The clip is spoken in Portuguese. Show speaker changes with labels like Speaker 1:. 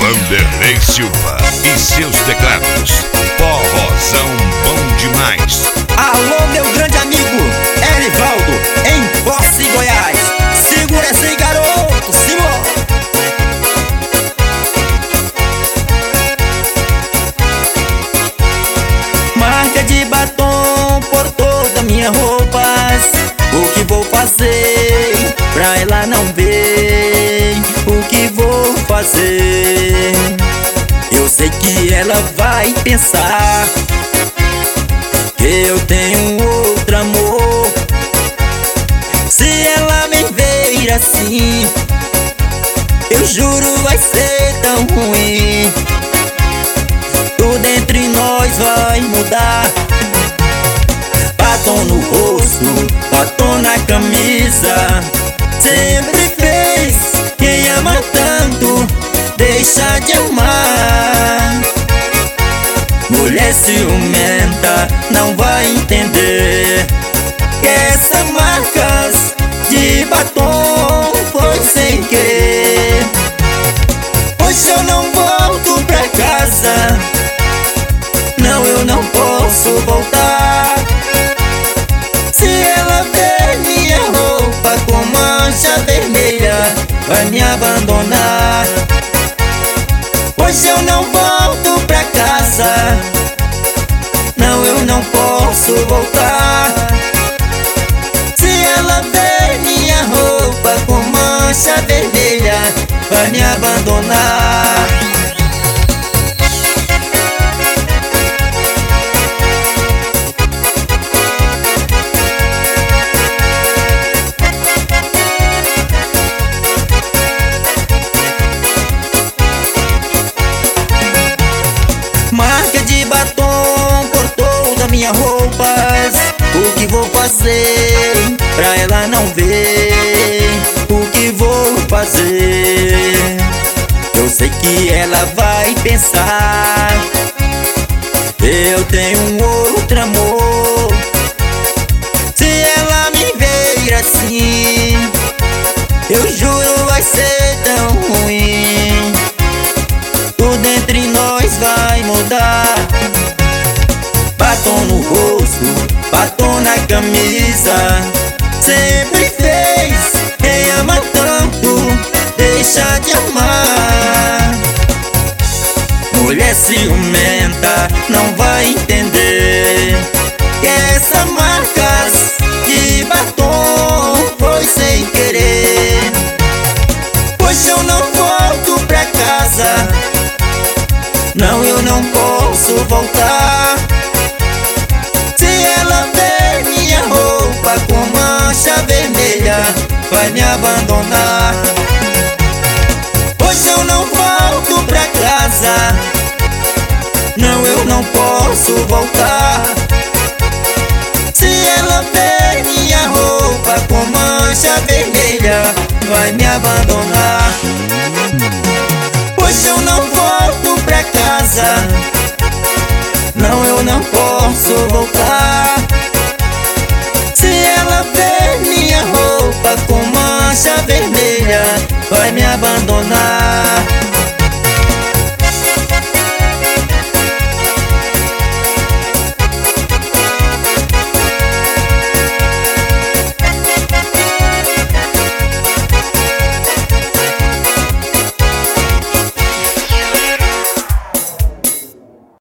Speaker 1: Vanderlei Silva e seus teclados. Forrozão bom demais.
Speaker 2: Alô, meu grande amigo Erivaldo, em Posse, Goiás. Segura essa aí, garoto, Simão. Marca de batom por toda minha roupas. O que vou fazer pra ela não ver? O que vou fazer? Eu sei que ela vai pensar que eu tenho outro amor. Se ela me ver assim, eu juro vai ser tão ruim. Tudo entre nós vai mudar. Batom no rosto, batom na camisa. Sempre fez quem ama tanto deixa de amar. Mulher ciumenta não vai entender que essas marcas de batom foi sem querer. Hoje eu não volto pra casa, não, eu não posso voltar. Se ela ver minha roupa com mancha vermelha, vai me abandonar. Hoje eu não volto pra casa, não, eu não posso voltar. Se ela ver minha roupa com mancha vermelha, vai me abandonar. Marca de batom por toda minha roupas. O que vou fazer pra ela não ver? O que vou fazer? Eu sei que ela vai pensar eu tenho um outro amor. Se ela me ver assim, eu juro vai ser tão ruim. Tudo entre nós vai mudar. Batom no rosto, batom na camisa. Sempre fez quem ama tanto deixa de amar. Mulher ciumenta não vai entender que essas marcas de batom foi sem querer. Hoje eu não volto pra casa, não, eu não posso voltar. Se ela ver minha roupa com mancha vermelha, vai me abandonar. Hoje eu não volto pra casa, não, eu não posso voltar. Se ela ver minha roupa com mancha vermelha, vai me abandonar.